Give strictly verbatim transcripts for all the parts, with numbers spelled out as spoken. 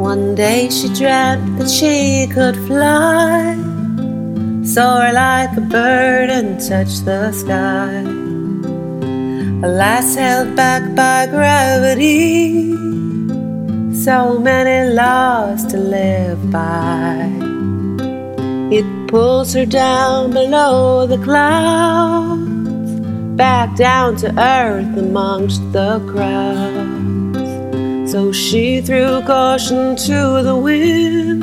One day she dreamt that she could fly, soar like a bird and touch the sky. Alas, held back by gravity, so many laws to live by. It pulls her down below the clouds, back down to earth amongst the crowds. So she threw caution to the wind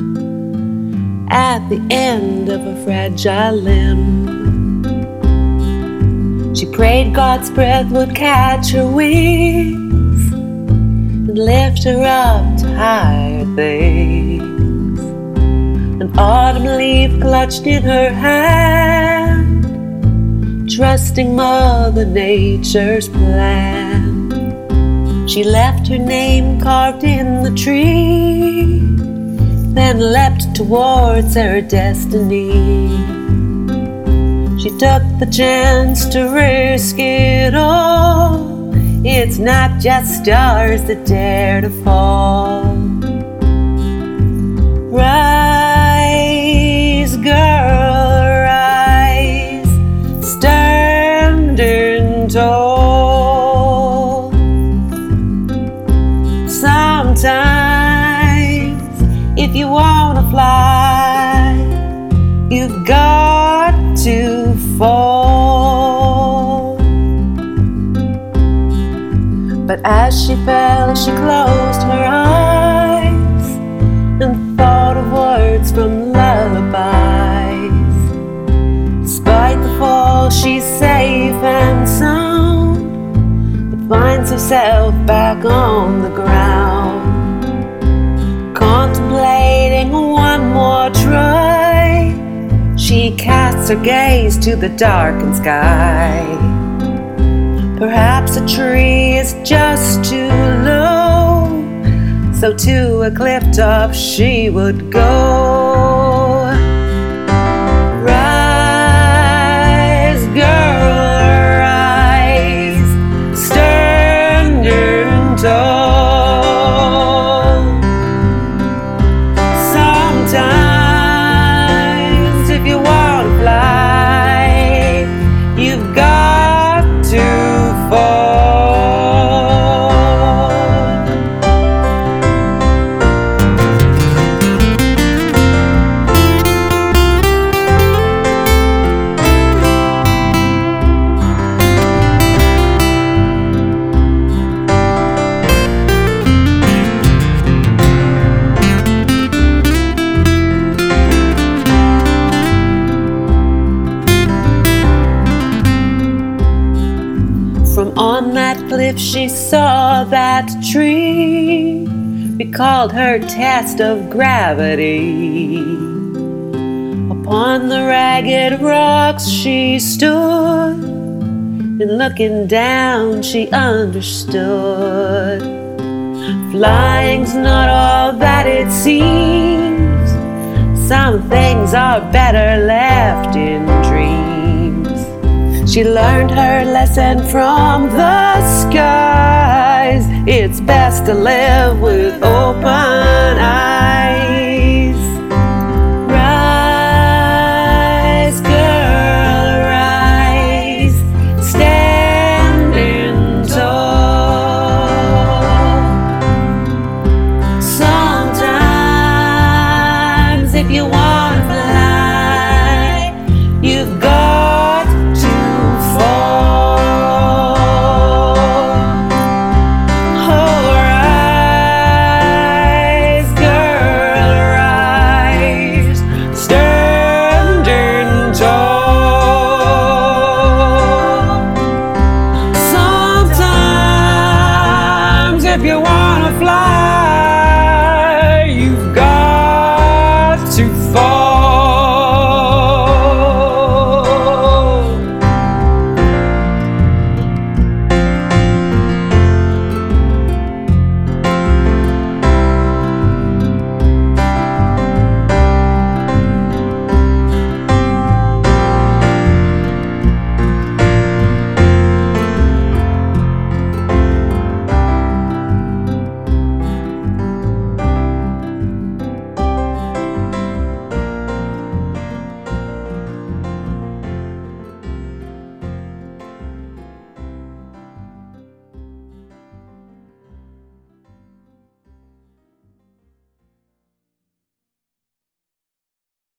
at the end of a fragile limb. She prayed God's breath would catch her wings and lift her up to higher things. An autumn leaf clutched in her hand, trusting Mother Nature's plan. She left her name carved in the tree, then leapt towards her destiny. She took the chance to risk it all. It's not just stars that dare to fall. Rise, girl, rise, standing tall. Sometimes, if you wanna fly, you've got to fall. But as she fell, she closed her eyes and thought of words from lullabies. Despite the fall, she's safe and sound, but finds herself back on the ground, contemplating one more try. She casts her gaze to the darkened sky. Perhaps a tree is just too low, so to a cliff top she would go. Rise, girl, rise, standing tall. Sometimes, if you want to fly, you've got to fall. From on that cliff she saw that tree, recalled her test of gravity. Upon the ragged rocks she stood, and looking down she understood. Flying's not all that it seems, some things are better left in dreams. She learned her lesson from the skies. It's best to live with open